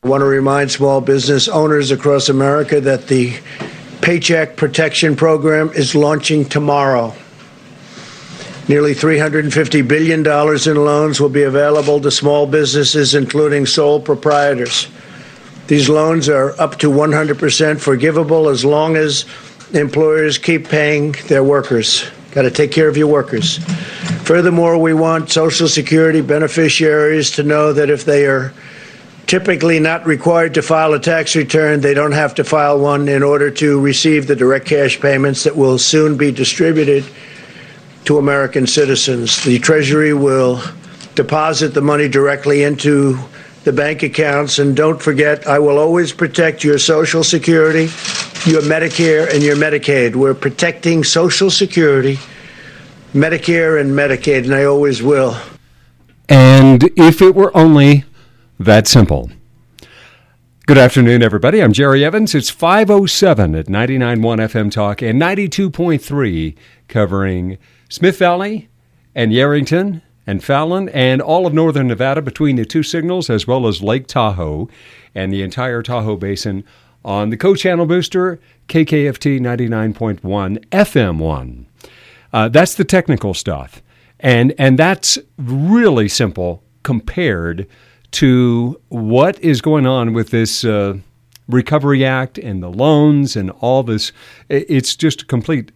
I want to remind small business owners across America that the Paycheck Protection Program is launching tomorrow. Nearly $350 billion in loans will be available to small businesses, including sole proprietors. These loans are up to 100% forgivable as long as employers keep paying their workers. Got to take care of your workers. Furthermore, we want Social Security beneficiaries to know that if they are typically not required to file a tax return, they don't have to file one in order to receive the direct cash payments that will soon be distributed to American citizens. The Treasury will deposit the money directly into the bank accounts. And don't forget, I will always protect your Social Security, your Medicare, and your Medicaid. We're protecting Social Security, Medicare, and Medicaid, and I always will. And if it were only that simple. Good afternoon, everybody. I'm Jerry Evans. It's 5:07 at 99.1 FM Talk and 92.3 covering Smith Valley and Yerington and Fallon and all of northern Nevada between the two signals, as well as Lake Tahoe and the entire Tahoe Basin on the Co-Channel Booster, KKFT 99.1 FM1. That's the technical stuff. And that's really simple compared to what is going on with this Recovery Act and the loans and all this. It's just complete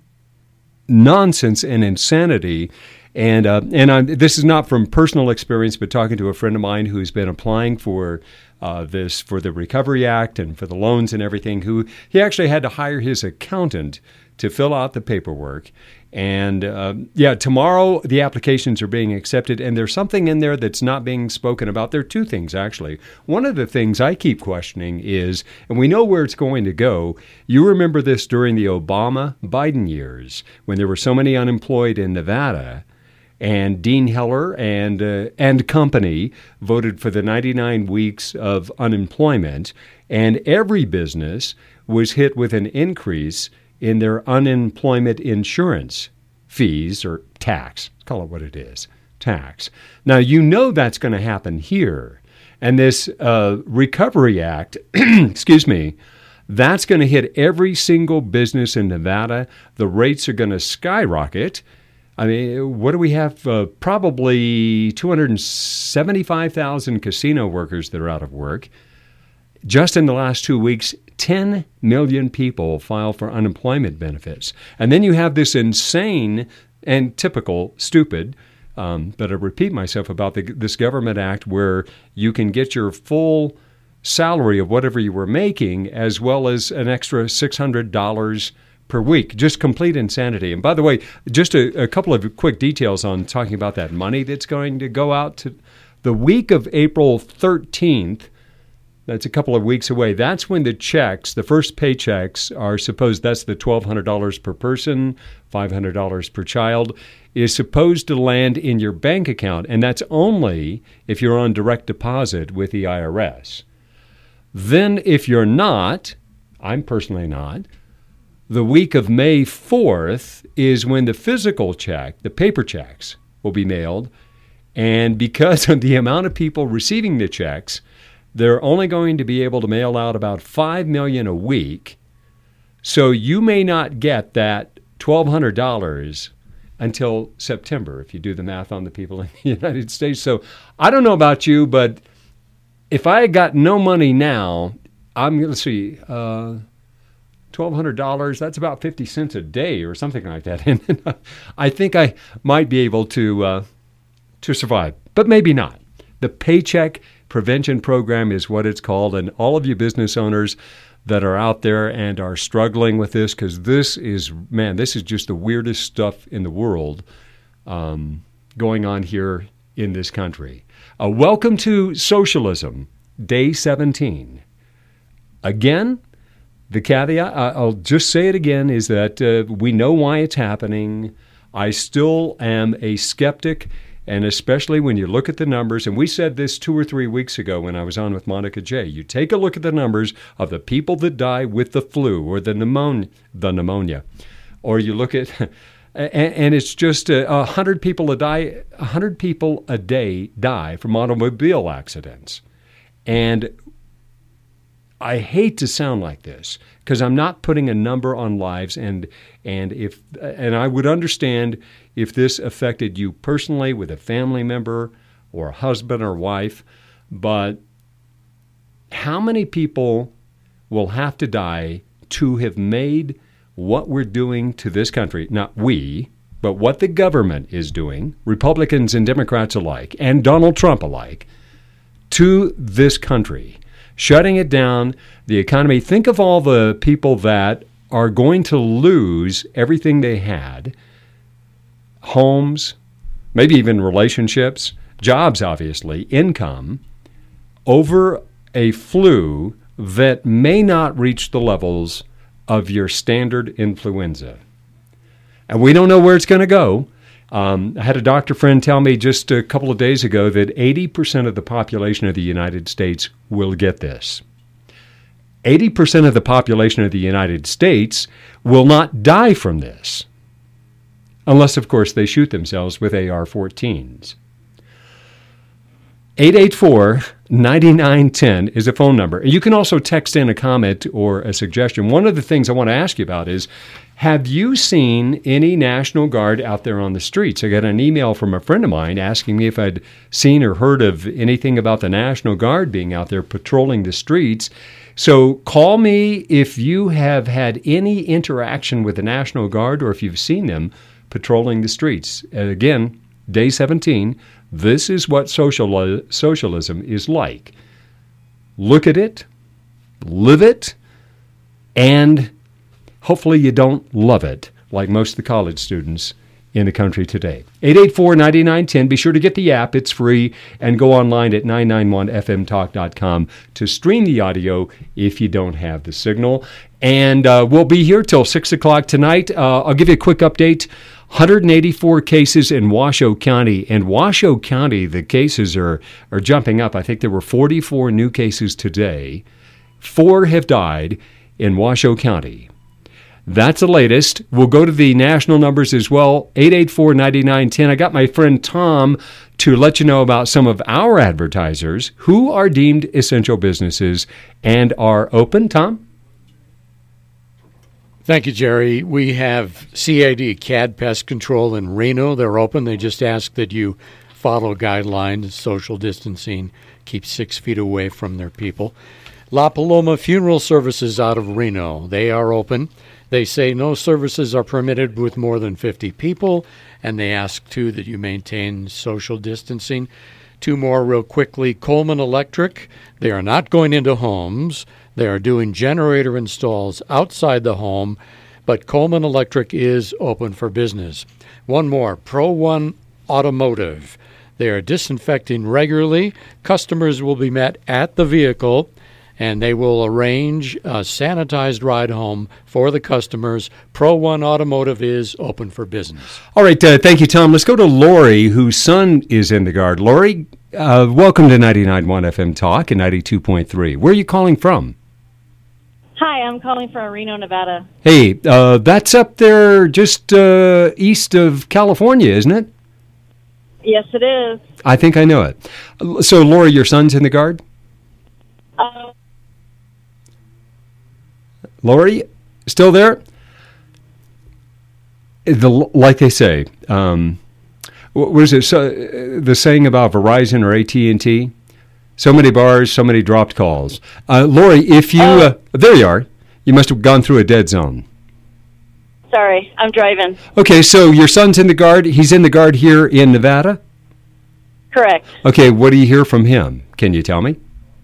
nonsense and insanity. And this is not from personal experience, but talking to a friend of mine who's been applying for for the Recovery Act and for the loans and everything, who he actually had to hire his accountant to fill out the paperwork. And tomorrow the applications are being accepted, and there's something in there that's not being spoken about. There are two things, actually. One of the things I keep questioning is, and we know where it's going to go, you remember this during the Obama-Biden years, when there were so many unemployed in Nevada, and Dean Heller and company voted for the 99 weeks of unemployment, and every business was hit with an increase in their unemployment insurance fees, or tax. Call it what it is, tax. Now, you know that's going to happen here. And this Recovery Act, excuse me, that's going to hit every single business in Nevada. The rates are going to skyrocket. I mean, what do we have? Probably 275,000 casino workers that are out of work. Just in the last 2 weeks, 10 million people file for unemployment benefits. And then you have this insane and typical stupid, but I repeat myself about this government act where you can get your full salary of whatever you were making, as well as an extra $600 per week. Just complete insanity. And by the way, just a couple of quick details on talking about that money that's going to go out to the week of April 13th. That's a couple of weeks away. That's when the checks, the first paychecks, are supposed, that's the $1,200 per person, $500 per child, is supposed to land in your bank account. And that's only if you're on direct deposit with the IRS. Then if you're not, I'm personally not, the week of May 4th is when the physical check, the paper checks, will be mailed. And because of the amount of people receiving the checks, they're only going to be able to mail out about 5 million a week. So you may not get that $1,200 until September, if you do the math on the people in the United States. So I don't know about you, but if I got no money now, I'm going to see, $1,200, that's about 50 cents a day or something like that. And I think I might be able to survive, but maybe not. The Paycheck Prevention Program is what it's called, and all of you business owners that are out there and are struggling with this, because this is just the weirdest stuff in the world going on here in this country. Welcome to Socialism, Day 17. Again, the caveat, I'll just say it again, is that we know why it's happening. I still am a skeptic. And especially when you look at the numbers, and we said this 2 or 3 weeks ago when I was on with Monica J. You take a look at the numbers of the people that die with the flu or the pneumonia, or you look at, and it's just 100 people a day. 100 people a day die from automobile accidents, and I hate to sound like this because I'm not putting a number on lives, and I would understand if this affected you personally with a family member or a husband or wife, but how many people will have to die to have made what we're doing to this country, not we, but what the government is doing, Republicans and Democrats alike, and Donald Trump alike, to this country, shutting it down, the economy. Think of all the people that are going to lose everything they had, homes, maybe even relationships, jobs, obviously, income, over a flu that may not reach the levels of your standard influenza. And we don't know where it's going to go. I had a doctor friend tell me just a couple of days ago that 80% of the population of the United States will get this. 80% of the population of the United States will not die from this, unless, of course, they shoot themselves with AR-14s. 884-9910 is a phone number. You can also text in a comment or a suggestion. One of the things I want to ask you about is, have you seen any National Guard out there on the streets? I got an email from a friend of mine asking me if I'd seen or heard of anything about the National Guard being out there patrolling the streets. So call me if you have had any interaction with the National Guard or if you've seen them patrolling the streets. And again, day 17, this is what socialism is like. Look at it, live it, and hopefully you don't love it like most of the college students in the country today. 884-9910. Be sure to get the app. It's free. And go online at 991fmtalk.com to stream the audio if you don't have the signal. And we'll be here till 6 o'clock tonight. I'll give you a quick update. 184 cases in Washoe County. In Washoe County, the cases are jumping up. I think there were 44 new cases today. 4 have died in Washoe County. That's the latest. We'll go to the national numbers as well, 884-9910. I got my friend Tom to let you know about some of our advertisers who are deemed essential businesses and are open. Tom? Thank you, Jerry. We have CAD Pest Control in Reno. They're open. They just ask that you follow guidelines, social distancing, keep 6 feet away from their people. La Paloma Funeral Services out of Reno. They are open. They say no services are permitted with more than 50 people, and they ask, too, that you maintain social distancing. 2 more real quickly. Coleman Electric. They are not going into homes. They are doing generator installs outside the home, but Coleman Electric is open for business. 1 more. Pro One Automotive. They are disinfecting regularly. Customers will be met at the vehicle, and they will arrange a sanitized ride home for the customers. Pro One Automotive is open for business. All right, thank you, Tom. Let's go to Lori, whose son is in the Guard. Lori, welcome to 99.1 FM Talk and 92.3. Where are you calling from? Hi, I'm calling from Reno, Nevada. Hey, that's up there just east of California, isn't it? Yes, it is. I think I know it. So, Lori, your son's in the Guard? Lori, still there? Like they say, what is it? So, the saying about Verizon or AT&T? So many bars, so many dropped calls. Lori, if you... there you are. You must have gone through a dead zone. Sorry, I'm driving. Okay, so your son's in the Guard. He's in the Guard here in Nevada? Correct. Okay, what do you hear from him? Can you tell me?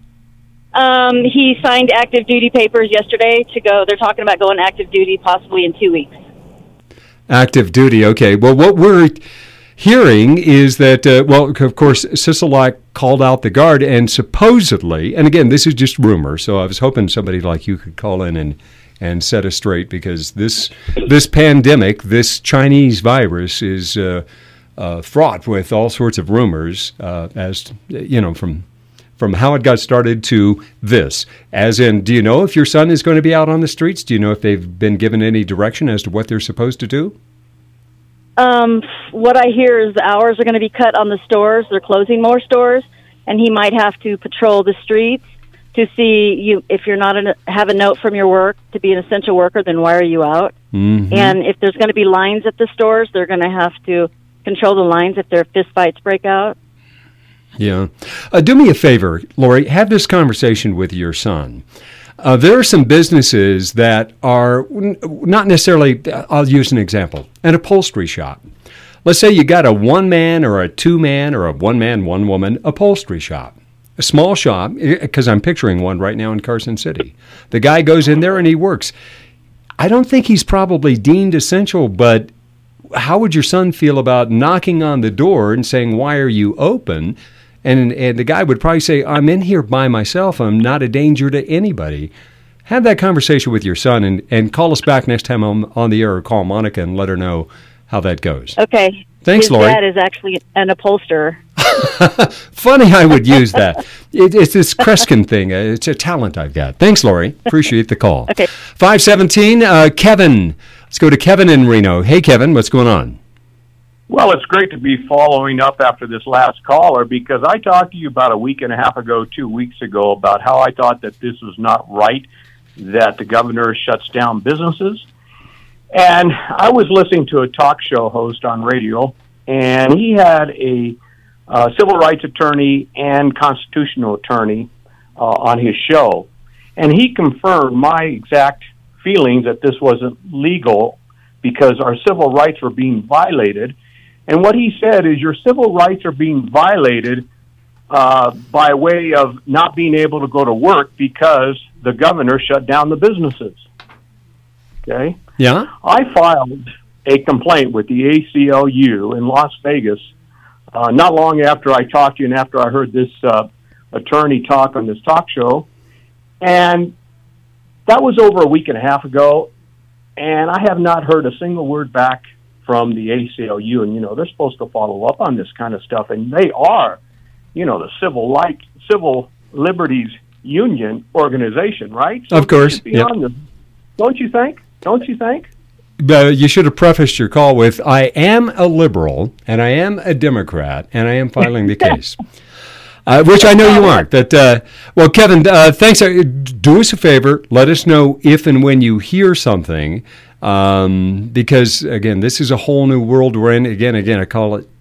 He signed active duty papers yesterday to go. They're talking about going active duty possibly in 2 weeks. Active duty, okay. Well, what we're hearing is that, well, of course, Sisolak called out the Guard and supposedly, and again, this is just rumor, so I was hoping somebody like you could call in and set us straight, because this pandemic, this Chinese virus is fraught with all sorts of rumors, as you know, from how it got started to this. As in, do you know if your son is going to be out on the streets? Do you know if they've been given any direction as to what they're supposed to do? What I hear is the hours are going to be cut on the stores. They're closing more stores, and he might have to patrol the streets to see you. If you're not have a note from your work to be an essential worker, then why are you out? Mm-hmm. And if there's going to be lines at the stores, they're going to have to control the lines if their fist fights break out. Yeah. Do me a favor, Lori, have this conversation with your son. There are some businesses that are not necessarily, I'll use an example, an upholstery shop. Let's say you got a one-man or a two-man or a one-man, one-woman upholstery shop. A small shop, because I'm picturing one right now in Carson City. The guy goes in there and he works. I don't think he's probably deemed essential, but how would your son feel about knocking on the door and saying, "Why are you open?" And the guy would probably say, "I'm in here by myself. I'm not a danger to anybody." Have that conversation with your son and call us back next time I'm on the air, or call Monica and let her know how that goes. Okay. Thanks, Lori. His dad is actually an upholsterer. Funny I would use that. It's this Kreskin thing. It's a talent I've got. Thanks, Lori. Appreciate the call. Okay. 517, Kevin. Let's go to Kevin in Reno. Hey, Kevin, what's going on? Well, it's great to be following up after this last caller, because I talked to you about a week and a half ago, 2 weeks ago, about how I thought that this was not right, that the governor shuts down businesses. And I was listening to a talk show host on radio, and he had a civil rights attorney and constitutional attorney on his show. And he confirmed my exact feelings that this wasn't legal because our civil rights were being violated. And what he said is your civil rights are being violated by way of not being able to go to work because the governor shut down the businesses. Okay? Yeah? I filed a complaint with the ACLU in Las Vegas not long after I talked to you and after I heard this attorney talk on this talk show. And that was over a week and a half ago, and I have not heard a single word back from the ACLU. And, they're supposed to follow up on this kind of stuff, and they are, the Civil Liberties Union organization, right? So of course. Yep. Don't you think? You should have prefaced your call with, I am a liberal, and I am a Democrat, and I am filing the case. Which I know you aren't. But, well, Kevin, thanks. Do us a favor. Let us know if and when you hear something, because, again, this is a whole new world we're in. Again, I call it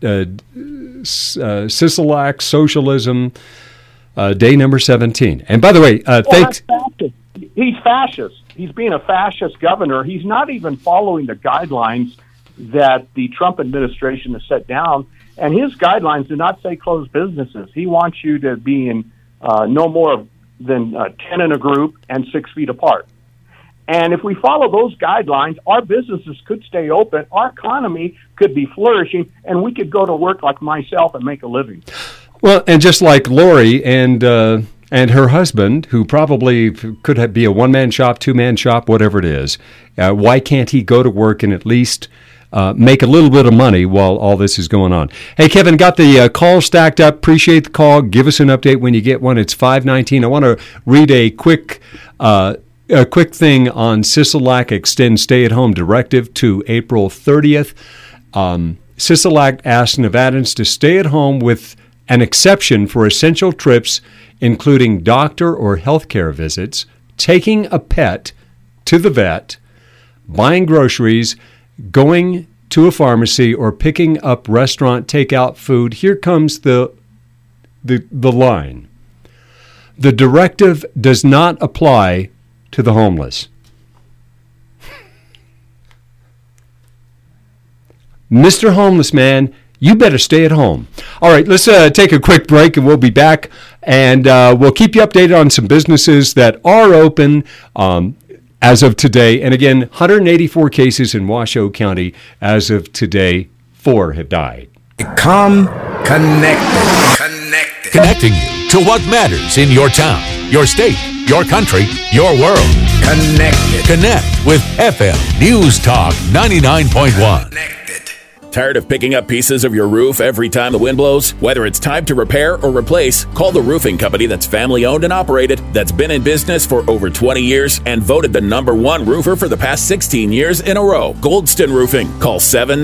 Sisolak Socialism, day number 17. And, by the way, thanks. He's fascist. He's being a fascist governor. He's not even following the guidelines that the Trump administration has set down. And his guidelines do not say close businesses. He wants you to be in no more than 10 in a group and 6 feet apart. And if we follow those guidelines, our businesses could stay open, our economy could be flourishing, and we could go to work like myself and make a living. Well, and just like Lori and her husband, who probably could be a one-man shop, two-man shop, whatever it is, why can't he go to work and at least make a little bit of money while all this is going on? Hey, Kevin, got the call stacked up. Appreciate the call. Give us an update when you get one. It's 5:19. I want to read a quick thing on Sisolak extends stay-at-home directive to April 30th. Sisolak asked Nevadans to stay at home with an exception for essential trips, including doctor or health care visits, taking a pet to the vet, buying groceries, going to a pharmacy, or picking up restaurant takeout food. Here comes the line. The directive does not apply to the homeless. Mr. Homeless Man, you better stay at home. All right, let's take a quick break, and we'll be back. And we'll keep you updated on some businesses that are open as of today. And again, 184 cases in Washoe County as of today. 4 have died. Become connected. Connecting you to what matters in your town, your state, your country, your world. Connected. Connect with FM News Talk 99.1. Connected. Tired of picking up pieces of your roof every time the wind blows? Whether it's time to repair or replace, call the roofing company that's family owned and operated, that's been in business for over 20 years, and voted the #1 roofer for the past 16 years in a row. Goldston Roofing. Call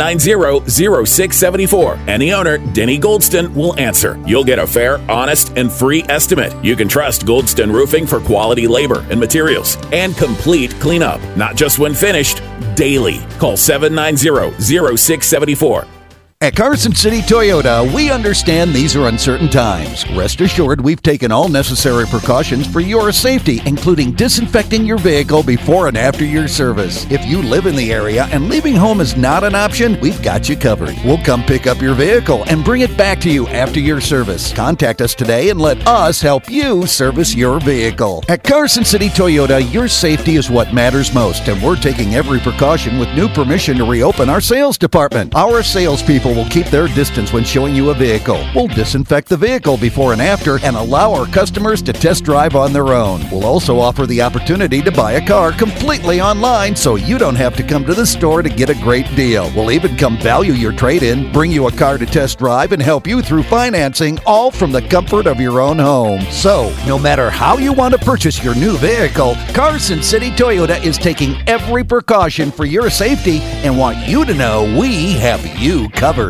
790-0674. And the owner, Denny Goldston, will answer. You'll get a fair, honest, and free estimate. You can trust Goldston Roofing for quality labor and materials and complete cleanup. Not just when finished, daily. Call 790-0674. At Carson City Toyota, we understand these are uncertain times. Rest assured, we've taken all necessary precautions for your safety, including disinfecting your vehicle before and after your service. If you live in the area and leaving home is not an option, we've got you covered. We'll come pick up your vehicle and bring it back to you after your service. Contact us today and let us help you service your vehicle. At Carson City Toyota, your safety is what matters most, and we're taking every precaution with new permission to reopen our sales department. Our salespeople will keep their distance when showing you a vehicle. We'll disinfect the vehicle before and after and allow our customers to test drive on their own. We'll also offer the opportunity to buy a car completely online so you don't have to come to the store to get a great deal. We'll even come value your trade-in, bring you a car to test drive, and help you through financing, all from the comfort of your own home. So, no matter how you want to purchase your new vehicle, Carson City Toyota is taking every precaution for your safety and want you to know we have you covered.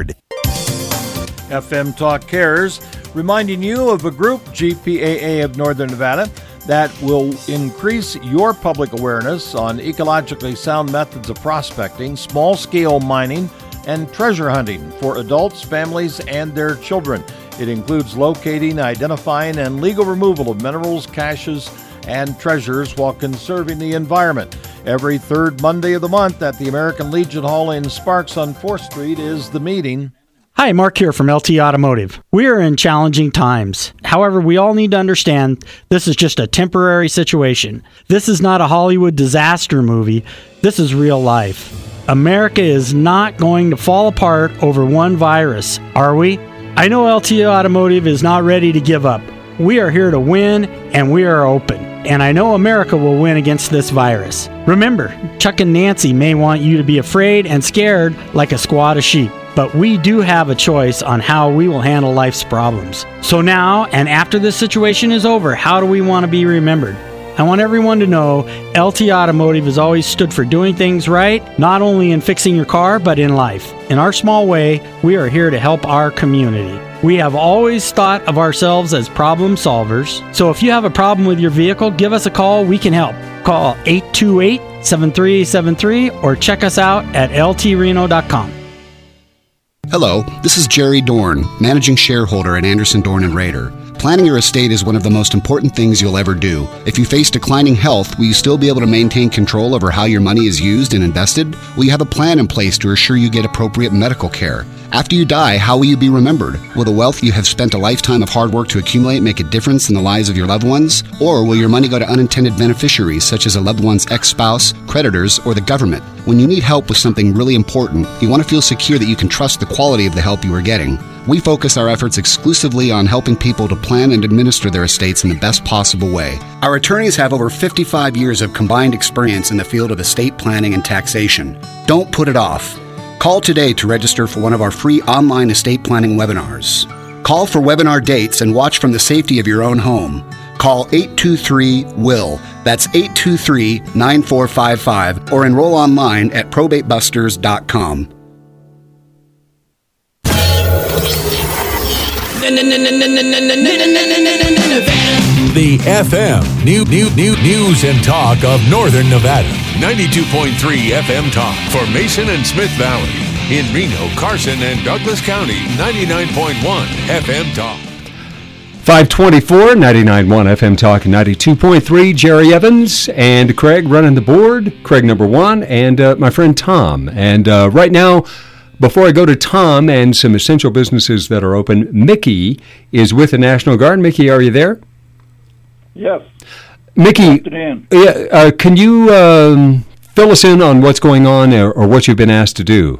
FM Talk Cares, reminding you of a group, GPAA of Northern Nevada, that will increase your public awareness on ecologically sound methods of prospecting, small-scale mining, and treasure hunting for adults, families, and their children. It includes locating, identifying, and legal removal of minerals, caches, and treasures while conserving the environment. Every third Monday of the month at the American Legion Hall in Sparks on 4th Street is the meeting. Hi, Mark here from LT Automotive. We are in challenging times. However, we all need to understand this is just a temporary situation. This is not a Hollywood disaster movie. This is real life. America is not going to fall apart over one virus, are we? I know LT Automotive is not ready to give up. We are here to win, and we are open. And I know America will win against this virus. Remember, Chuck and Nancy may want you to be afraid and scared like a squad of sheep. But we do have a choice on how we will handle life's problems. So now, and after this situation is over, how do we want to be remembered? I want everyone to know LT Automotive has always stood for doing things right, not only in fixing your car, but in life. In our small way, we are here to help our community. We have always thought of ourselves as problem solvers. So if you have a problem with your vehicle, give us a call. We can help. Call 828-7373 or check us out at ltreno.com. Hello, this is Jerry Dorn, managing shareholder at Anderson, Dorn & Rader. Planning your estate is one of the most important things you'll ever do. If you face declining health, will you still be able to maintain control over how your money is used and invested? Will you have a plan in place to assure you get appropriate medical care? After you die, how will you be remembered? Will the wealth you have spent a lifetime of hard work to accumulate make a difference in the lives of your loved ones? Or will your money go to unintended beneficiaries such as a loved one's ex-spouse, creditors, or the government? When you need help with something really important, you want to feel secure that you can trust the quality of the help you are getting. We focus our efforts exclusively on helping people to plan and administer their estates in the best possible way. Our attorneys have over 55 years of combined experience in the field of estate planning and taxation. Don't put it off. Call today to register for one of our free online estate planning webinars. Call for webinar dates and watch from the safety of your own home. Call 823-WILL. That's 823-9455 or enroll online at probatebusters.com. The FM News and Talk of Northern Nevada. 92.3 FM Talk for Mason and Smith Valley. In Reno, Carson, and Douglas County. 99.1 FM Talk. 524, 99.1 FM Talk, 92.3. Jerry Evans and Craig running the board. Craig number one, and my friend Tom. And right now, before I go to Tom and some essential businesses that are open, Mickey is with the National Guard. Mickey, are you there? Yes. Mickey, can you fill us in on what's going on or what you've been asked to do?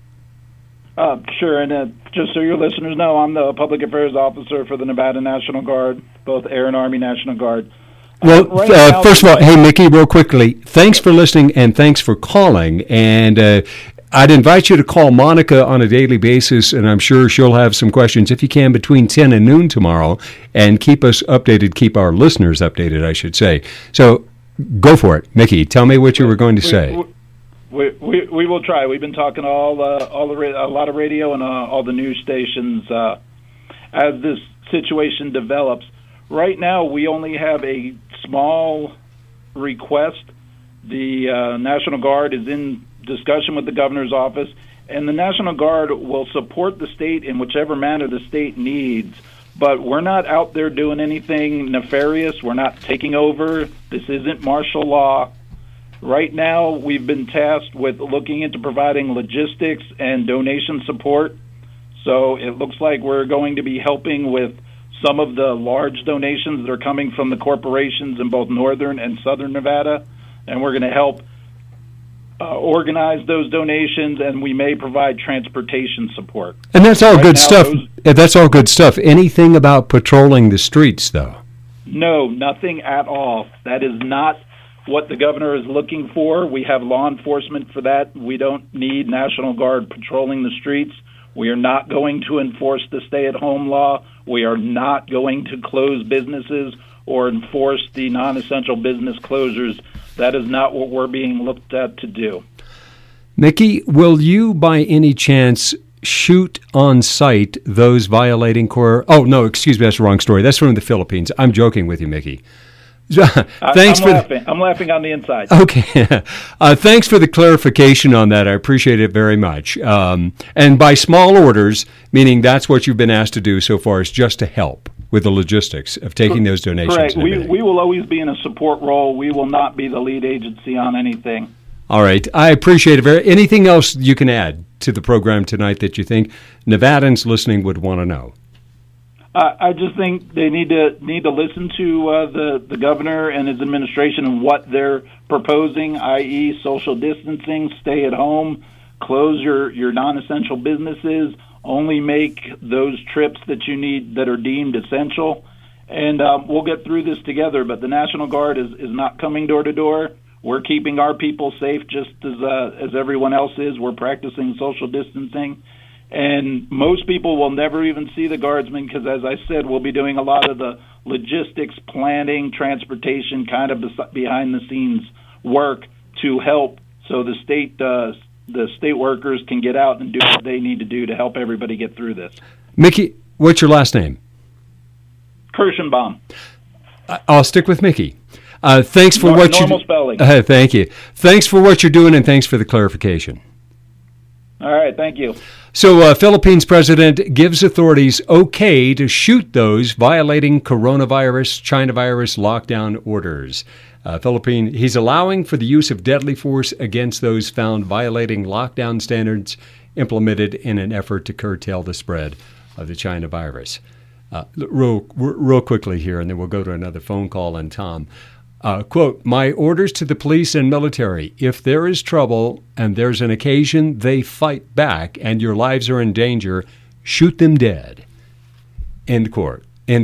Sure, and just so your listeners know, I'm the Public Affairs Officer for the Nevada National Guard, both Air and Army National Guard. Well, first of all, hey, Mickey, real quickly, thanks for listening and thanks for calling. And I'd invite you to call Monica on a daily basis, and I'm sure she'll have some questions, if you can, between 10 and noon tomorrow, and keep us updated, keep our listeners updated, I should say. So go for it. Mickey, tell me what you were going to say. We will try. We've been talking a lot of radio and all the news stations as this situation develops. Right now, we only have a small request. The National Guard is in discussion with the governor's office, and the National Guard will support the state in whichever manner the state needs. But we're not out there doing anything nefarious. We're not taking over. This isn't martial law. Right now, we've been tasked with looking into providing logistics and donation support. So it looks like we're going to be helping with some of the large donations that are coming from the corporations in both northern and southern Nevada, and we're going to help organize those donations, and we may provide transportation support. And that's all good stuff. That's all good stuff. Anything about patrolling the streets, though? No, nothing at all. That is not what the governor is looking for. We have law enforcement for that. We don't need National Guard patrolling the streets. We are not going to enforce the stay-at-home law. We are not going to close businesses or enforce the non-essential business closures. That is not what we're being looked at to do. Mickey, will you by any chance shoot on sight those violating Oh, no, excuse me, that's the wrong story. That's from the Philippines. I'm joking with you, Mickey. Thanks I'm laughing on the inside. Okay. Thanks for the clarification on that. I appreciate it very much. And by small orders, meaning that's what you've been asked to do so far, is just to help with the logistics of taking those donations. Correct. We will always be in a support role. We will not be the lead agency on anything. All right. I appreciate it. Anything else you can add to the program tonight that you think Nevadans listening would want to know? I just think they need to listen to the governor and his administration and what they're proposing, i.e. social distancing, stay at home, close your non-essential businesses, only make those trips that you need that are deemed essential, and we'll get through this together. But the National Guard is not coming door to door. We're keeping our people safe just as everyone else is. We're practicing social distancing. And most people will never even see the guardsmen because, as I said, we'll be doing a lot of the logistics, planning, transportation, kind of behind-the-scenes work to help so the state workers can get out and do what they need to do to help everybody get through this. Mickey, what's your last name? Kirschenbaum. I'll stick with Mickey. Thanks for what normal spelling. Thank you. Thanks for what you're doing, and thanks for the clarification. All right, thank you. So, Philippines president gives authorities okay to shoot those violating coronavirus, China virus lockdown orders. He's allowing for the use of deadly force against those found violating lockdown standards implemented in an effort to curtail the spread of the China virus. Real quickly here, and then we'll go to another phone call and Tom. Quote, my orders to the police and military, if there is trouble and there's an occasion they fight back and your lives are in danger, shoot them dead. End quote.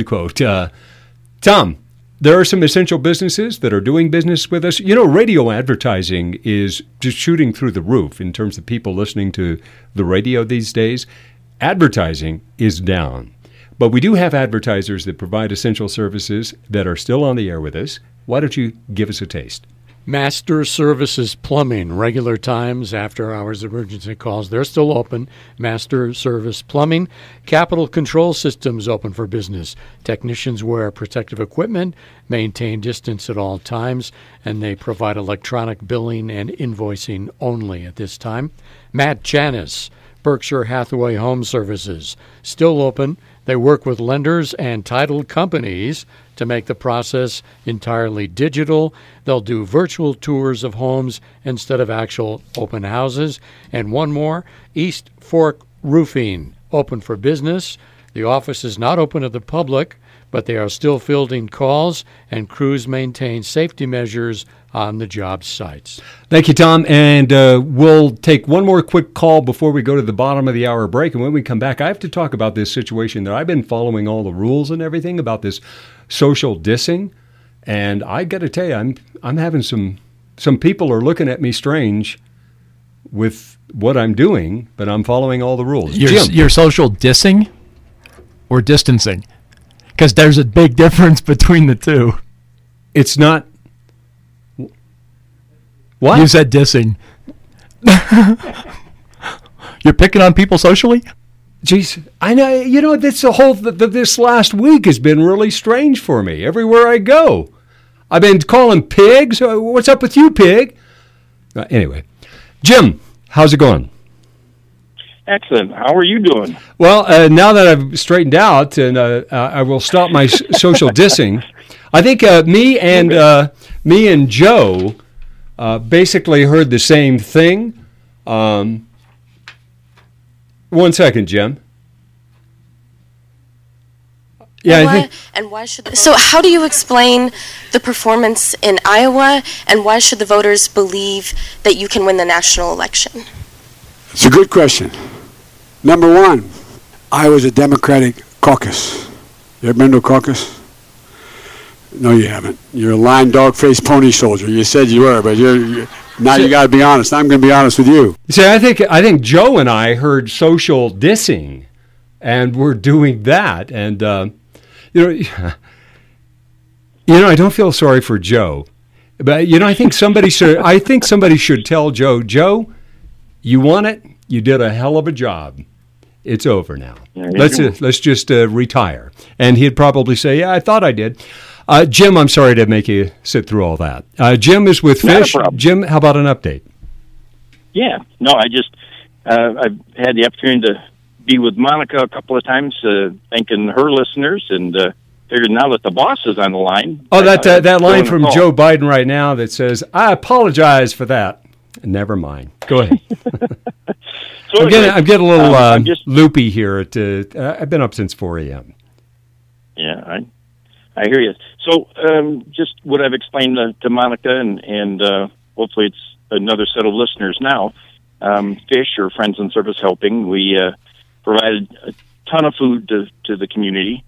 Tom, there are some essential businesses that are doing business with us. You know, radio advertising is just shooting through the roof in terms of people listening to the radio these days. Advertising is down. But we do have advertisers that provide essential services that are still on the air with us. Why don't you give us a taste? Master Services Plumbing, regular times, after hours emergency calls. They're still open. Master Service Plumbing. Capital Control Systems open for business. Technicians wear protective equipment, maintain distance at all times, and they provide electronic billing and invoicing only at this time. Matt Janis, Berkshire Hathaway Home Services, still open. They work with lenders and titled companies to make the process entirely digital. They'll do virtual tours of homes instead of actual open houses. And one more, East Fork Roofing, open for business. The office is not open to the public, but they are still fielding calls, and crews maintain safety measures on the job sites. Thank you, Tom. And we'll take one more quick call before we go to the bottom of the hour break. And when we come back, I have to talk about this situation that I've been following all the rules and everything about this social dissing. And I got to tell you, I'm having some people are looking at me strange with what I'm doing, but I'm following all the rules. You're social dissing or distancing? Because there's a big difference between the two. It's not. What? You said dissing. You're picking on people socially? Jeez, I know. This this last week has been really strange for me. Everywhere I go, I've been calling pigs. What's up with you, pig? Anyway, Jim, how's it going? Excellent. How are you doing? Well, now that I've straightened out, and I will stop my social dissing. I think me and Joe basically heard the same thing. 1 second, Jim. Yeah, So how do you explain the performance in Iowa, and why should the voters believe that you can win the national election? It's a good question. Number one, Iowa's a Democratic caucus. You ever been to a caucus? No, you haven't. You're a lying, dog-faced pony soldier. You said you were, but now you got to be honest. I'm going to be honest with you. See, I think Joe and I heard social dissing, and we're doing that. And I don't feel sorry for Joe, but I think somebody should. I think somebody should tell Joe. Joe, you won it. You did a hell of a job. It's over now. Let's just retire. And he'd probably say, "Yeah, I thought I did." Jim, I'm sorry to make you sit through all that. Jim is with Fish. Jim, how about an update? Yeah. No, I've had the opportunity to be with Monica a couple of times, thanking her listeners, and figured now that the boss is on the line. Oh, that line from Joe Biden right now that says, "I apologize for that." Never mind. Go ahead. I'm getting a little loopy here. I've been up since 4 a.m. Yeah, I hear you. So just what I've explained to Monica, and hopefully it's another set of listeners now, Fish, or Friends in Service Helping, we provided a ton of food to the community,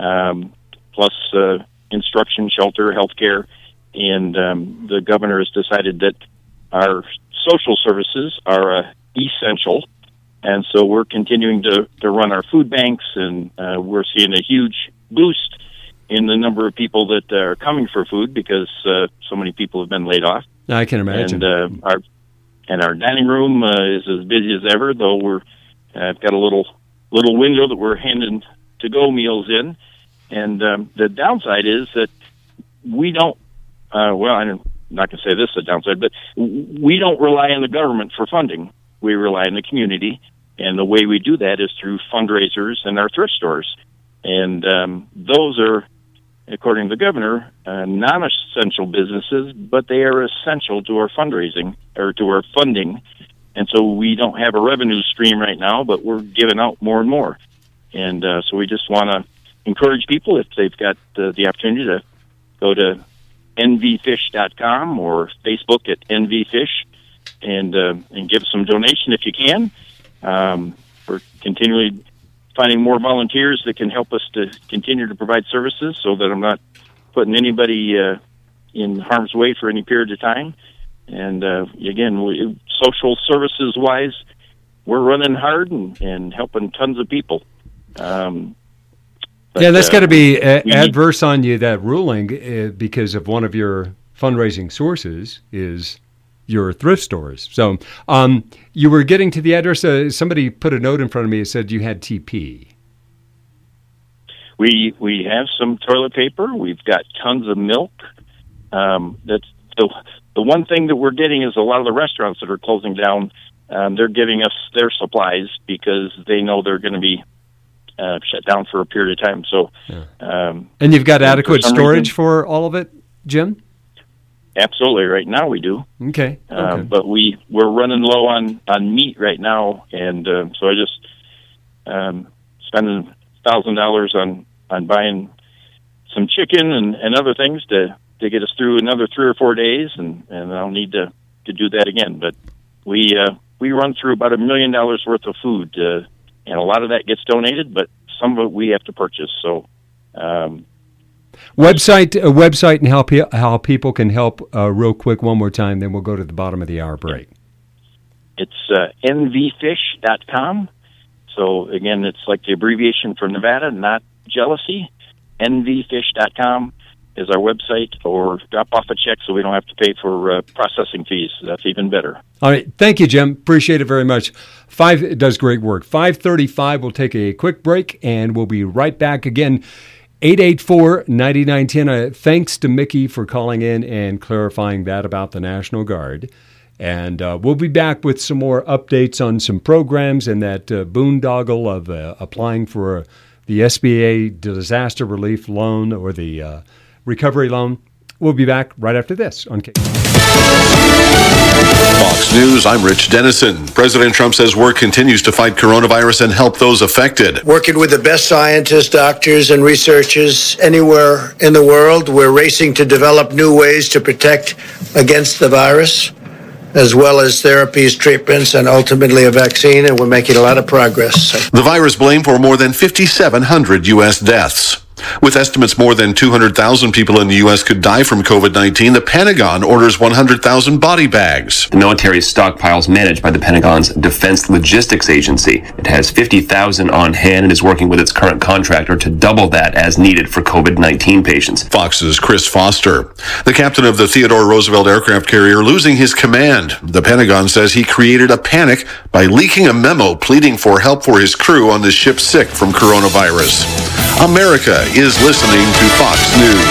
plus instruction, shelter, healthcare, and the governor has decided that our social services are essential, and so we're continuing to run our food banks, and we're seeing a huge boost in the number of people that are coming for food because so many people have been laid off. I can imagine. And our dining room is as busy as ever, though we're got a little window that we're handing to-go meals in. And the downside is that we don't, I'm not going to say this is a downside, but we don't rely on the government for funding. We rely on the community, and the way we do that is through fundraisers and our thrift stores. And those are, according to the governor, non-essential businesses, but they are essential to our fundraising or to our funding. And so we don't have a revenue stream right now, but we're giving out more and more. And so we just want to encourage people, if they've got the opportunity, to go to nvfish.com or Facebook at nvfish and give some donation if you can. We're continually finding more volunteers that can help us to continue to provide services so that I'm not putting anybody in harm's way for any period of time. And again, social services wise, we're running hard and helping tons of people. That's got to be adverse on you, that ruling, because of one of your fundraising sources is your thrift stores. So you were getting to the address. Somebody put a note in front of me that said you had TP. We have some toilet paper. We've got tons of milk. That's the one thing that we're getting is a lot of the restaurants that are closing down. They're giving us their supplies because they know they're going to be shut down for a period of time. So, and you've got adequate storage for all of it, Jim? Absolutely. Right now we do. Okay. But we're running low on meat right now, and so I just spending $1,000 on buying some chicken and other things to get us through another 3 or 4 days, and I'll need to do that again. But we run through about $1 million worth of food, and a lot of that gets donated, but some of it we have to purchase. So. Website and how people can help real quick one more time, then we'll go to the bottom of the hour break. It's nvfish.com. So, again, it's like the abbreviation for Nevada, not jealousy. nvfish.com is our website, or drop off a check so we don't have to pay for processing fees. That's even better. All right. Thank you, Jim. Appreciate it very much. It does great work. 5:35, we'll take a quick break, and we'll be right back again. 884-9910. Thanks to Mickey for calling in and clarifying that about the National Guard. And we'll be back with some more updates on some programs and that boondoggle of applying for the SBA disaster relief loan or the recovery loan. We'll be back right after this on Fox News, I'm Rich Dennison. President Trump says work continues to fight coronavirus and help those affected. Working with the best scientists, doctors, and researchers anywhere in the world, we're racing to develop new ways to protect against the virus, as well as therapies, treatments, and ultimately a vaccine, and we're making a lot of progress. The virus blamed for more than 5,700 U.S. deaths. With estimates more than 200,000 people in the U.S. could die from COVID-19, the Pentagon orders 100,000 body bags. The military stockpiles managed by the Pentagon's Defense Logistics Agency. It has 50,000 on hand and is working with its current contractor to double that as needed for COVID-19 patients. Fox's Chris Foster. The captain of the Theodore Roosevelt aircraft carrier losing his command. The Pentagon says he created a panic by leaking a memo pleading for help for his crew on the ship sick from coronavirus. America is listening to Fox News.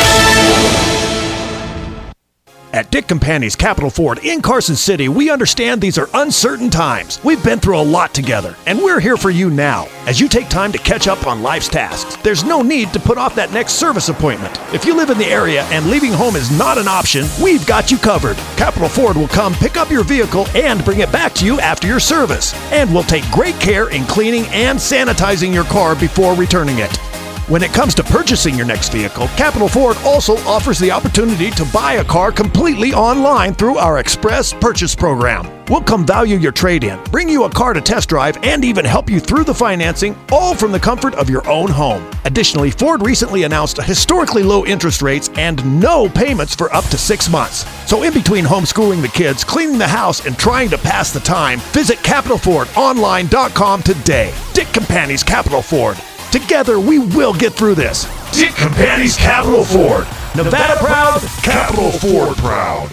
At Dick Company's Capital Ford in Carson City, we understand these are uncertain times. We've been through a lot together, and we're here for you now. As you take time to catch up on life's tasks, there's no need to put off that next service appointment. If you live in the area and leaving home is not an option, we've got you covered. Capital Ford will come pick up your vehicle and bring it back to you after your service. And we'll take great care in cleaning and sanitizing your car before returning it. When it comes to purchasing your next vehicle, Capital Ford also offers the opportunity to buy a car completely online through our Express Purchase Program. We'll come value your trade-in, bring you a car to test drive, and even help you through the financing, all from the comfort of your own home. Additionally, Ford recently announced historically low interest rates and no payments for up to 6 months. So in between homeschooling the kids, cleaning the house, and trying to pass the time, visit CapitalFordOnline.com today. Dick Company's Capital Ford. Together, we will get through this. Dick Company's Capital Ford. Nevada proud, Capital Ford proud.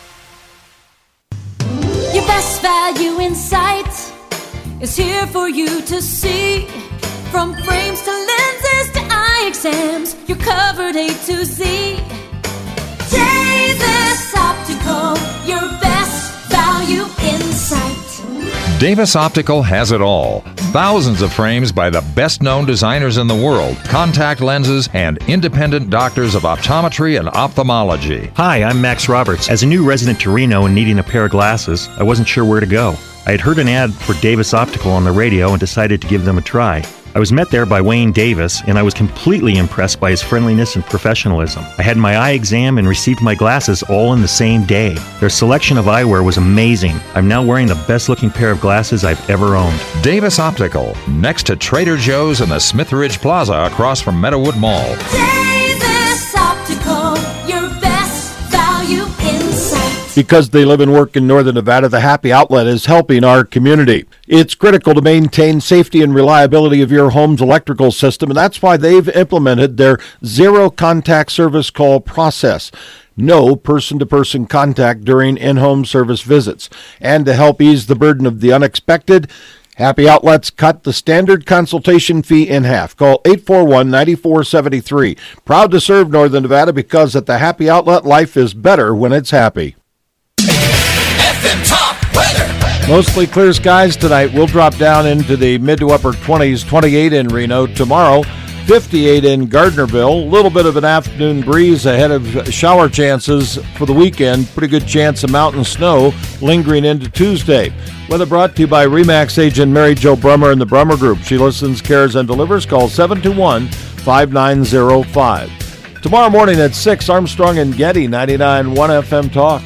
Your best value in sight is here for you to see. From frames to lenses to eye exams, you're covered A to Z. Davis Optical, your best value in sight. Davis Optical has it all. Thousands of frames by the best-known designers in the world, contact lenses, and independent doctors of optometry and ophthalmology. Hi, I'm Max Roberts. As a new resident to Reno and needing a pair of glasses, I wasn't sure where to go. I had heard an ad for Davis Optical on the radio and decided to give them a try. I was met there by Wayne Davis, and I was completely impressed by his friendliness and professionalism. I had my eye exam and received my glasses all in the same day. Their selection of eyewear was amazing. I'm now wearing the best-looking pair of glasses I've ever owned. Davis Optical, next to Trader Joe's in the Smith Ridge Plaza across from Meadowood Mall. Davis Optical, your best value in sight. Because they live and work in Northern Nevada, the Happy Outlet is helping our community. It's critical to maintain safety and reliability of your home's electrical system, and that's why they've implemented their zero-contact service call process. No person-to-person contact during in-home service visits. And to help ease the burden of the unexpected, Happy Outlets cut the standard consultation fee in half. Call 841-9473. Proud to serve Northern Nevada because at the Happy Outlet, life is better when it's happy. FM Talk Weather. Mostly clear skies tonight. We'll drop down into the mid to upper 20s, 28 in Reno. Tomorrow, 58 in Gardnerville. A little bit of an afternoon breeze ahead of shower chances for the weekend. Pretty good chance of mountain snow lingering into Tuesday. Weather brought to you by RE/MAX agent Mary Jo Brummer and the Brummer Group. She listens, cares, and delivers. Call 721-5905. Tomorrow morning at 6, Armstrong and Getty, 99.1 FM Talk.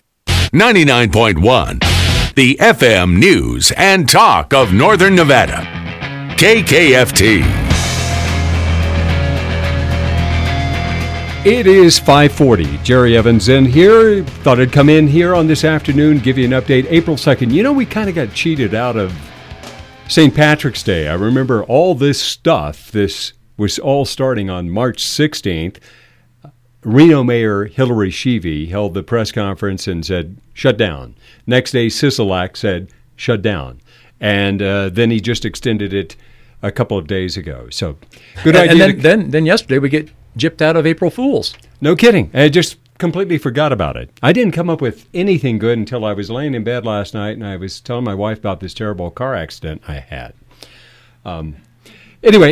99.1, the FM News and Talk of Northern Nevada. KKFT. It is 5:40. Jerry Evans in here. Thought I'd come in here on this afternoon, give you an update. April 2nd. You know, we kind of got cheated out of St. Patrick's Day. I remember all this stuff. This was all starting on March 16th. Reno Mayor Hillary Sheevey held the press conference and said, shut down. Next day, Sisolak said, shut down. And then he just extended it a couple of days ago. So, good idea. And then yesterday we get gypped out of April Fools. No kidding. I just completely forgot about it. I didn't come up with anything good until I was laying in bed last night and I was telling my wife about this terrible car accident I had. Anyway,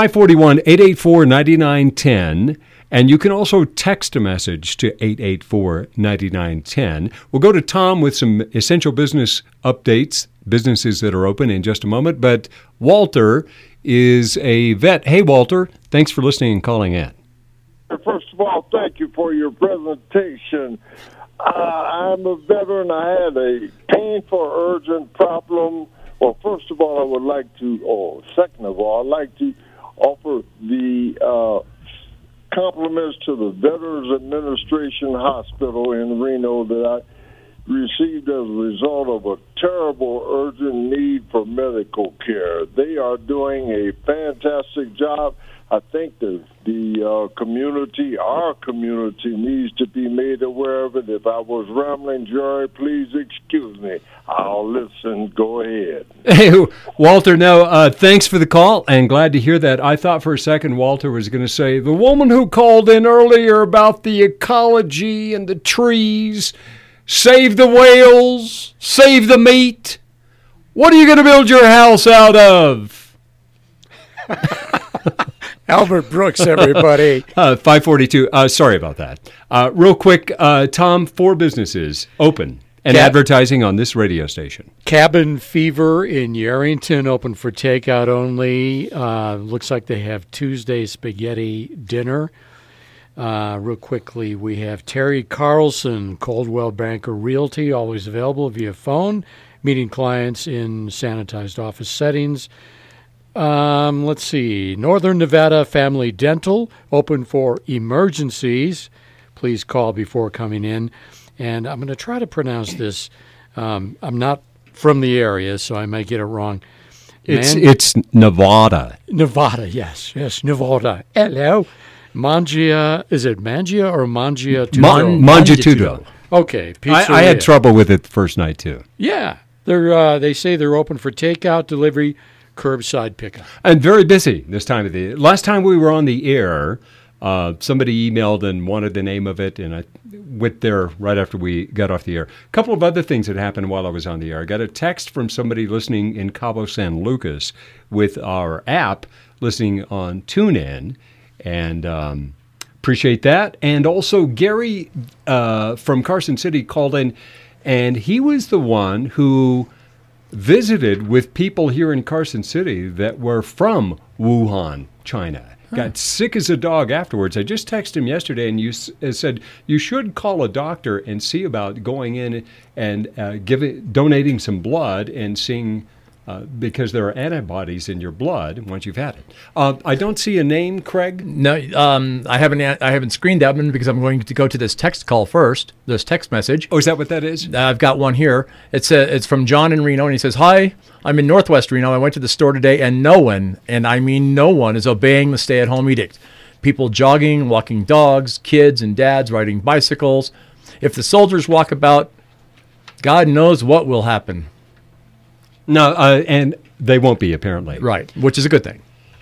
541-884-9910. And you can also text a message to 884-9910. We'll go to Tom with some essential business updates, businesses that are open in just a moment. But Walter is a vet. Hey, Walter, thanks for listening and calling in. First of all, thank you for your presentation. I'm a veteran. I had a painful, urgent problem. Well, first of all, I would like to, second of all, I'd like to offer the compliments to the Veterans Administration Hospital in Reno that I received as a result of a terrible urgent need for medical care. They are doing a fantastic job. I think the community, our community, needs to be made aware of it. If I was rambling, Jerry, please excuse me. I'll listen. Go ahead. Hey, Walter, no, thanks for the call, and glad to hear that. I thought for a second Walter was going to say, the woman who called in earlier about the ecology and the trees, save the whales, save the meat. What are you going to build your house out of? Albert Brooks, everybody. 542. Sorry about that. Real quick, Tom, 4 businesses open and advertising on this radio station. Cabin Fever in Yarrington, open for takeout only. Looks like they have Tuesday spaghetti dinner. Real quickly, we have Terry Carlson, Coldwell Banker Realty, always available via phone, meeting clients in sanitized office settings. Let's see. Northern Nevada Family Dental, open for emergencies. Please call before coming in. And I'm going to try to pronounce this. I'm not from the area, so I may get it wrong. It's Nevada. Nevada, yes, Nevada. Hello. Mangia, is it Mangia or Mangia Tudo? Mangitudo. Okay. Pizzeria. I had trouble with it the first night, too. Yeah. They say they're open for takeout, delivery, curbside pickup. And very busy this time of the year. Last time we were on the air, somebody emailed and wanted the name of it, and I went there right after we got off the air. A couple of other things that happened while I was on the air. I got a text from somebody listening in Cabo San Lucas with our app, listening on TuneIn, and appreciate that. And also Gary from Carson City called in, and he was the one who visited with people here in Carson City that were from Wuhan, China. Got sick as a dog afterwards. I just texted him yesterday, and you said you should call a doctor and see about going in and donating some blood and seeing because there are antibodies in your blood once you've had it. I don't see a name, Craig. No, I haven't screened that one because I'm going to go to this text call first. This text message. Oh, is that what that is? I've got one here. It's from John in Reno, and he says, "Hi, I'm in Northwest Reno. I went to the store today, and no one, and I mean no one, is obeying the stay-at-home edict. People jogging, walking dogs, kids and dads riding bicycles. If the soldiers walk about, God knows what will happen." No, and they won't be, apparently. Right, which is a good thing.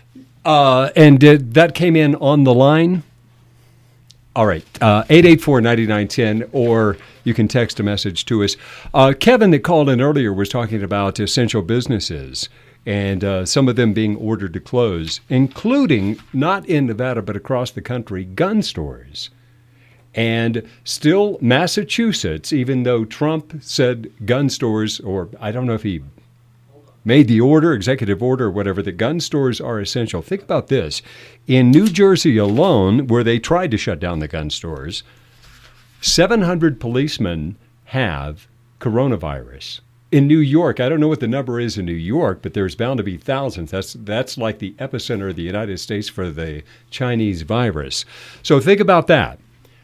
And that came in on the line? All right, 884-9910, or you can text a message to us. Kevin that called in earlier was talking about essential businesses and some of them being ordered to close, including, not in Nevada, but across the country, gun stores. And still, Massachusetts, even though Trump said gun stores, or I don't know if he made the order, executive order, or whatever, that gun stores are essential. Think about this. In New Jersey alone, where they tried to shut down the gun stores, 700 policemen have coronavirus. in New York, I don't know what the number is in New York, but there's bound to be thousands. That's like the epicenter of the United States for the Chinese virus. So think about that.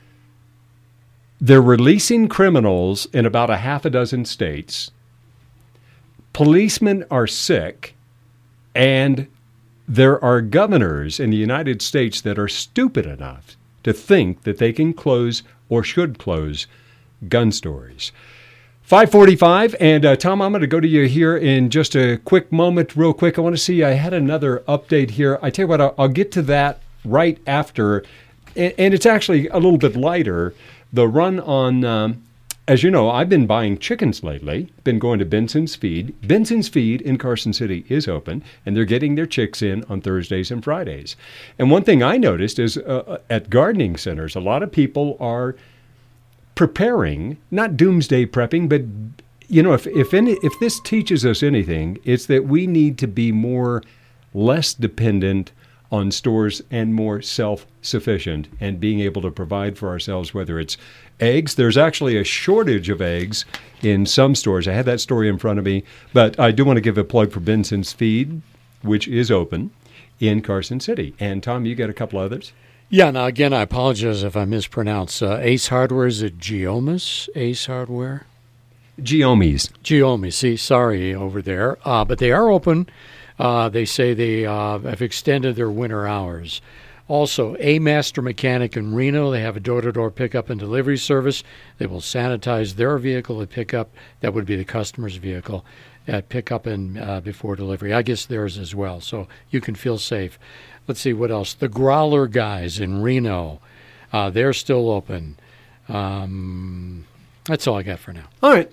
They're releasing criminals in about a half a dozen states. Policemen are sick, and there are governors in the United States that are stupid enough to think that they can close or should close gun stores. 5:45, and Tom, I'm going to go to you here in just a quick moment, real quick. I want to see, I had another update here. I tell you what, I'll get to that right after, and it's actually a little bit lighter. The run on, as you know, I've been buying chickens lately, been going to Benson's Feed. Benson's Feed in Carson City is open, and they're getting their chicks in on Thursdays and Fridays. And one thing I noticed is at gardening centers, a lot of people are preparing, not doomsday prepping, but, you know, if this teaches us anything, it's that we need to be less dependent on stores and more self-sufficient and being able to provide for ourselves, whether it's eggs. There's actually a shortage of eggs in some stores. I had that story in front of me, but I do want to give a plug for Benson's Feed, which is open in Carson City. And Tom, you got a couple others? Yeah, now again, I apologize if I mispronounce. Ace Hardware, is it Geomis? Ace Hardware? Geomis. See, sorry over there. But they are open. They say they have extended their winter hours. Also, A Master Mechanic in Reno, they have a door-to-door pickup and delivery service. They will sanitize their vehicle at pickup. That would be the customer's vehicle at pickup and before delivery. I guess theirs as well, so you can feel safe. Let's see, what else? The Growler guys in Reno, they're still open. That's all I got for now. All right,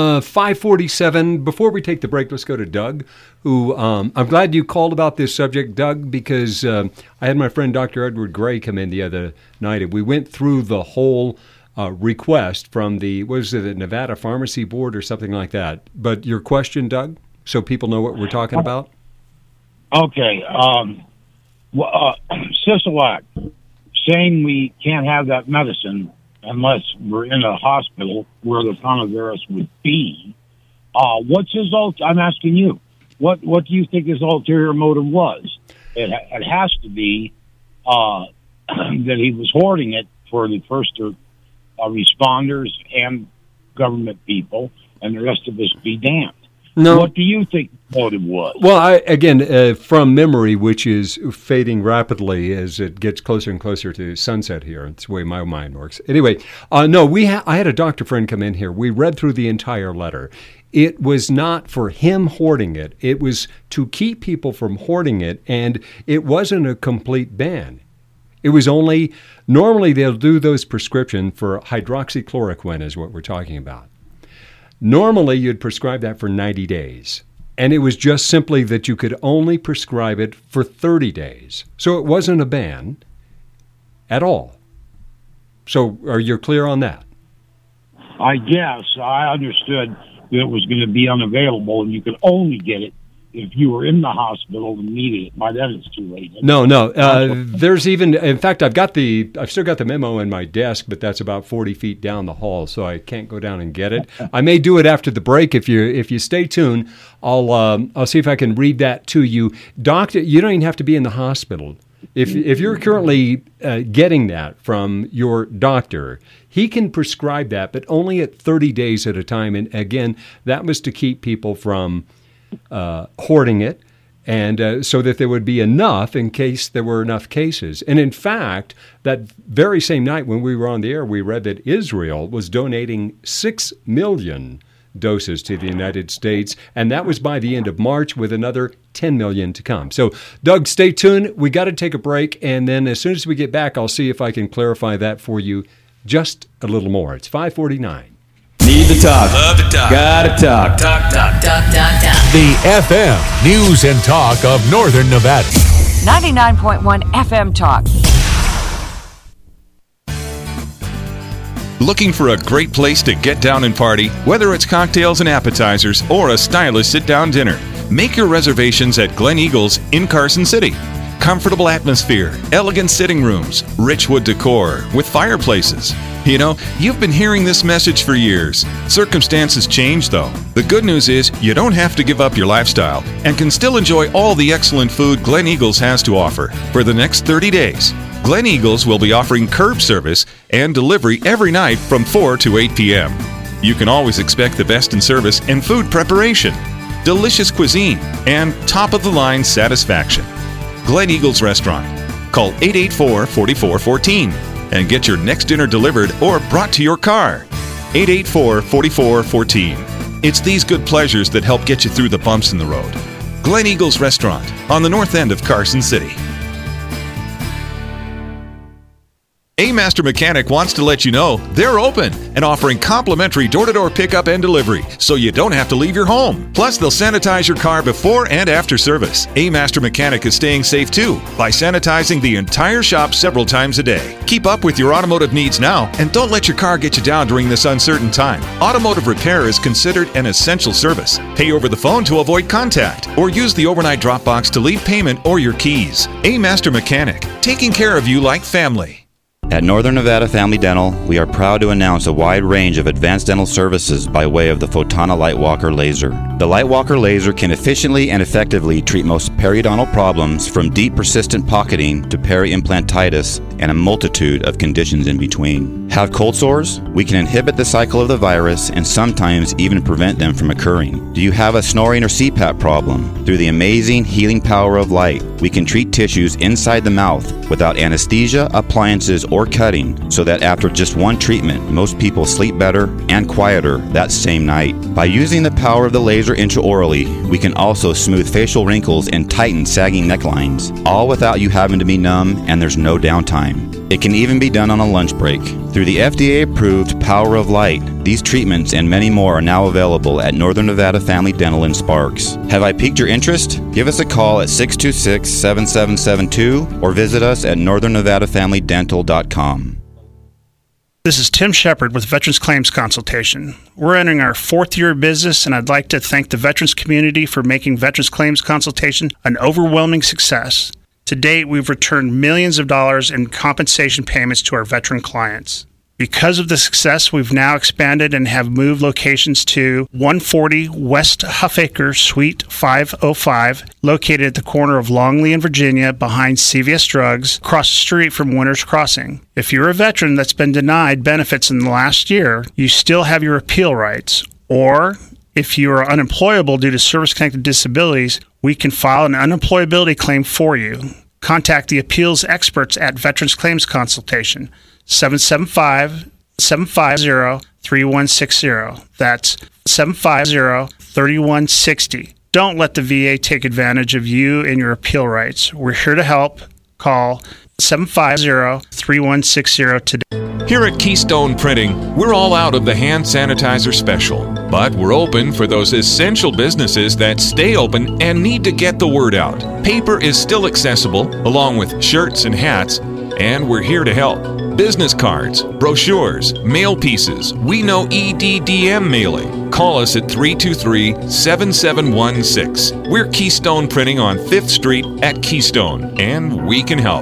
5:47. Before we take the break, let's go to Doug, who I'm glad you called about this subject, Doug, because I had my friend Dr. Edward Gray come in the other night, and we went through the whole request from the Nevada Pharmacy Board or something like that. But your question, Doug, so people know what we're talking about? Okay. Sisselak, saying we can't have that medicine unless we're in a hospital where the coronavirus would be. What's his I'm asking you, what do you think his ulterior motive was? It has to be that he was hoarding it for the first responders and government people, and the rest of us be damned. No. What do you think the motive was? Well, from memory, which is fading rapidly as it gets closer and closer to sunset here. It's the way my mind works. Anyway, no, I had a doctor friend come in here. We read through the entire letter. It was not for him hoarding it. It was to keep people from hoarding it, and it wasn't a complete ban. It was only, normally they'll do those prescription for hydroxychloroquine is what we're talking about. Normally, you'd prescribe that for 90 days, and it was just simply that you could only prescribe it for 30 days. So it wasn't a ban at all. So are you clear on that? I guess. I understood that it was going to be unavailable, and you could only get it if you were in the hospital and needed it. By then, it's too late. No. There's even, in fact, I've still got the memo in my desk, but that's about 40 feet down the hall, so I can't go down and get it. I may do it after the break. If you stay tuned, I'll see if I can read that to you. Doctor, you don't even have to be in the hospital. If you're currently getting that from your doctor, he can prescribe that, but only at 30 days at a time. And again, that was to keep people from hoarding it, and so that there would be enough in case there were enough cases. And in fact, that very same night when we were on the air, we read that Israel was donating 6 million doses to the United States, and that was by the end of March, with another 10 million to come. So, Doug, stay tuned. We got to take a break, and then as soon as we get back, I'll see if I can clarify that for you just a little more. It's 5:49. Need to talk. Love to talk. Gotta talk. Talk. The FM News and Talk of Northern Nevada. 99.1 FM Talk. Looking for a great place to get down and party? Whether it's cocktails and appetizers or a stylish sit-down dinner, make your reservations at Glen Eagles in Carson City. Comfortable atmosphere, elegant sitting rooms, rich wood decor with fireplaces, You know, you've been hearing this message for years. Circumstances change, though. The good news is you don't have to give up your lifestyle and can still enjoy all the excellent food Glen Eagles has to offer. For the next 30 days, Glen Eagles will be offering curb service and delivery every night from 4 to 8 p.m. You can always expect the best in service and food preparation, delicious cuisine, and top-of-the-line satisfaction. Glen Eagles Restaurant. Call 884-4414 and get your next dinner delivered or brought to your car. 884-4414. It's these good pleasures that help get you through the bumps in the road. Glen Eagles Restaurant on the north end of Carson City. A-Master Mechanic wants to let you know they're open and offering complimentary door-to-door pickup and delivery, so you don't have to leave your home. Plus, they'll sanitize your car before and after service. A-Master Mechanic is staying safe too by sanitizing the entire shop several times a day. Keep up with your automotive needs now and don't let your car get you down during this uncertain time. Automotive repair is considered an essential service. Pay over the phone to avoid contact or use the overnight drop box to leave payment or your keys. A-Master Mechanic, taking care of you like family. At Northern Nevada Family Dental, we are proud to announce a wide range of advanced dental services by way of the Fotona Lightwalker Laser. The Lightwalker Laser can efficiently and effectively treat most periodontal problems from deep persistent pocketing to peri-implantitis and a multitude of conditions in between. Have cold sores? We can inhibit the cycle of the virus and sometimes even prevent them from occurring. Do you have a snoring or CPAP problem? Through the amazing healing power of light, we can treat tissues inside the mouth without anesthesia, appliances, or cutting, so that after just one treatment, most people sleep better and quieter that same night. By using the power of the laser intraorally, we can also smooth facial wrinkles and tighten sagging necklines, all without you having to be numb, and there's no downtime. It can even be done on a lunch break. Through the FDA-approved Power of Light, these treatments and many more are now available at Northern Nevada Family Dental in Sparks. Have I piqued your interest? Give us a call at 626-7772 or visit us at northernnevadafamilydental.com. This is Tim Shepard with Veterans Claims Consultation. We're entering our 4th year of business, and I'd like to thank the veterans community for making Veterans Claims Consultation an overwhelming success. To date, we've returned millions of dollars in compensation payments to our veteran clients. Because of the success, we've now expanded and have moved locations to 140 West Huffacre, Suite 505, located at the corner of Longley and Virginia behind CVS Drugs, across the street from Winters Crossing. If you're a veteran that's been denied benefits in the last year, you still have your appeal rights. Or if you are unemployable due to service-connected disabilities, we can file an unemployability claim for you. Contact the appeals experts at Veterans Claims Consultation, 775-750-3160. That's 750-3160. Don't let the VA take advantage of you and your appeal rights. We're here to help. Call 750-3160 today. Here at Keystone Printing, we're all out of the hand sanitizer special, but we're open for those essential businesses that stay open and need to get the word out. Paper is still accessible, along with shirts and hats, and we're here to help. Business cards, brochures, mail pieces, we know EDDM mailing. Call us at 323-7716. We're Keystone Printing on 5th Street at Keystone, and we can help.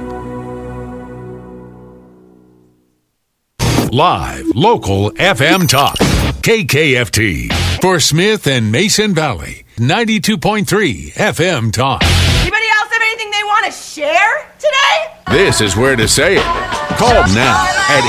Live, local FM talk. KKFT. For Smith and Mason Valley. 92.3 FM talk. Anybody else have anything they want to share today? This is where to say it. Call now at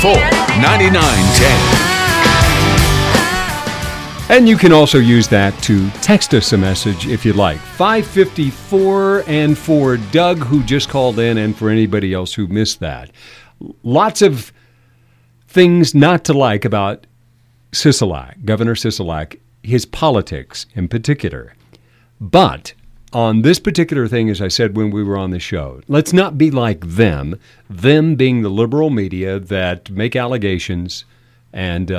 884-9910. And you can also use that to text us a message if you'd like. 554, and for Doug, who just called in, and for anybody else who missed that. Lots of things not to like about Sisolak, Governor Sisolak, his politics in particular. But on this particular thing, as I said when we were on the show, let's not be like them being the liberal media that make allegations, and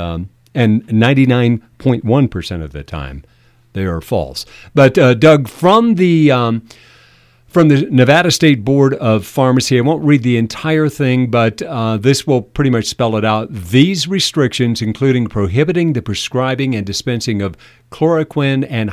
99.1% of the time they are false. But Doug, from the Nevada State Board of Pharmacy, I won't read the entire thing, but this will pretty much spell it out. These restrictions, including prohibiting the prescribing and dispensing of chloroquine and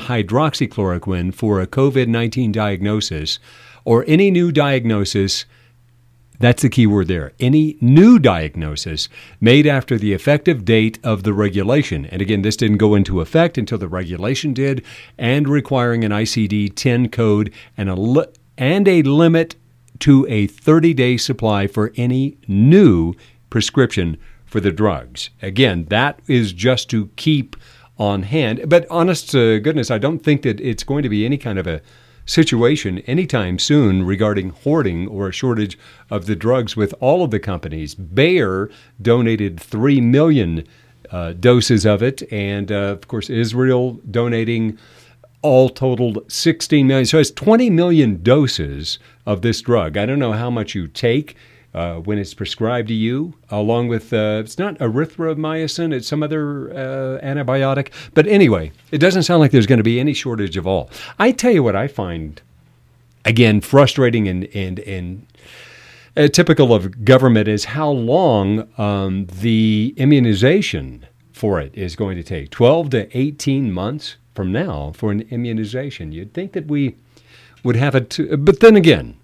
hydroxychloroquine for a COVID-19 diagnosis or any new diagnosis That's the key word there. Any new diagnosis made after the effective date of the regulation. And again, this didn't go into effect until the regulation did, and requiring an ICD-10 code and a limit to a 30-day supply for any new prescription for the drugs. Again, that is just to keep on hand. But honest to goodness, I don't think that it's going to be any kind of a situation anytime soon regarding hoarding or a shortage of the drugs with all of the companies. Bayer donated 3 million doses of it, and of course Israel donating all totaled 16 million. So it's 20 million doses of this drug. I don't know how much you take when it's prescribed to you, along with, it's not erythromycin, it's some other antibiotic. But anyway, it doesn't sound like there's going to be any shortage of all. I tell you what I find, again, frustrating and typical of government is how long the immunization for it is going to take. 12 to 18 months from now for an immunization. You'd think that we would have it, but then again,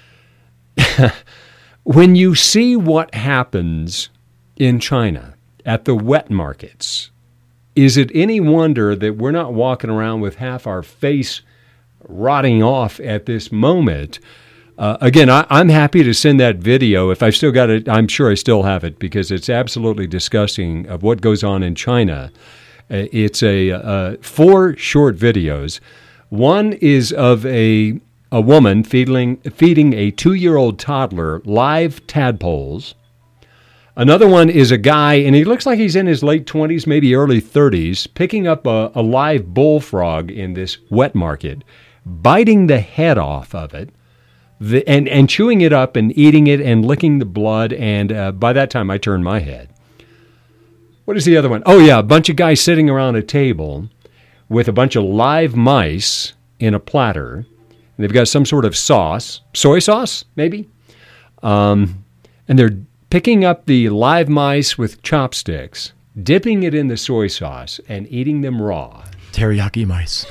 when you see what happens in China at the wet markets, is it any wonder that we're not walking around with half our face rotting off at this moment? Again, I'm happy to send that video. If I've still got it, I'm sure I still have it, because it's absolutely disgusting of what goes on in China. It's 4 short videos. One is of a woman feeding a 2-year-old toddler live tadpoles. Another one is a guy, and he looks like he's in his late 20s, maybe early 30s, picking up a live bullfrog in this wet market, biting the head off of it, and chewing it up and eating it and licking the blood, and by that time I turned my head. What is the other one? Oh, yeah, a bunch of guys sitting around a table with a bunch of live mice in a platter. And they've got some sort of sauce, soy sauce, maybe. And they're picking up the live mice with chopsticks, dipping it in the soy sauce, and eating them raw. Teriyaki mice.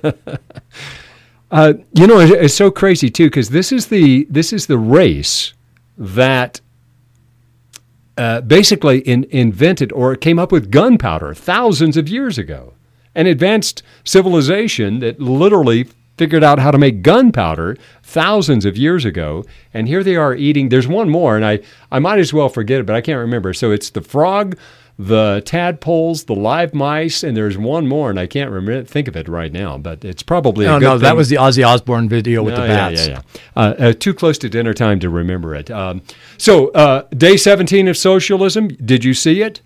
It's so crazy, too, because this is the race that basically invented or came up with gunpowder thousands of years ago. An advanced civilization that literally figured out how to make gunpowder thousands of years ago, and here they are eating. There's one more, and I might as well forget it, but I can't remember. So it's the frog, the tadpoles, the live mice, and there's one more, and I can't think of it right now, but it's probably a good thing. That was the Ozzy Osbourne video with the bats. Yeah. Too close to dinner time to remember it. So day 17 of socialism, did you see it?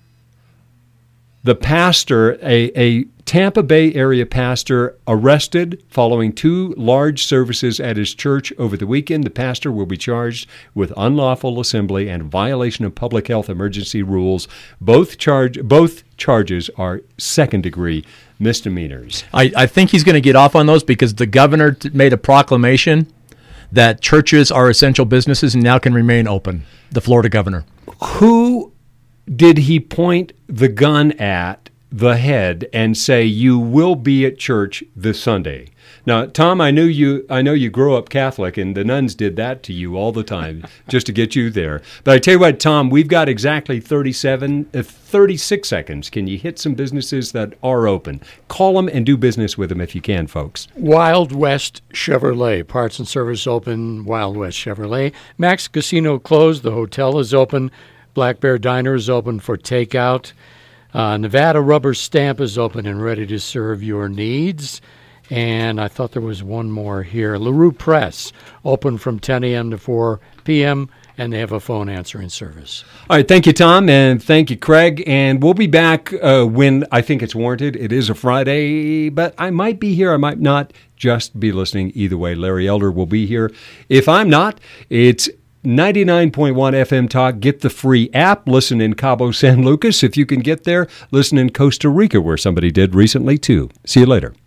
The pastor, a Tampa Bay area pastor, arrested following 2 large services at his church over the weekend. The pastor will be charged with unlawful assembly and violation of public health emergency rules. Both charges are second-degree misdemeanors. I think he's going to get off on those because the governor made a proclamation that churches are essential businesses and now can remain open. The Florida governor. Who did he point the gun at the head and say, "You will be at church this Sunday"? Now, Tom, I know you grew up Catholic, and the nuns did that to you all the time just to get you there. But I tell you what, Tom, we've got exactly 36 seconds. Can you hit some businesses that are open? Call them and do business with them if you can, folks. Wild West Chevrolet, parts and service open. Wild West Chevrolet. Max Casino closed. The hotel is open. Black Bear Diner is open for takeout. Nevada Rubber Stamp is open and ready to serve your needs. And I thought there was one more here. LaRue Press, open from 10 a.m. to 4 p.m., and they have a phone answering service. All right, thank you, Tom, and thank you, Craig. And we'll be back when I think it's warranted. It is a Friday, but I might be here, I might not. Just be listening either way. Larry Elder will be here. If I'm not, it's 99.1 FM Talk. Get the free app. Listen in Cabo San Lucas if you can get there. Listen in Costa Rica, where somebody did recently, too. See you later.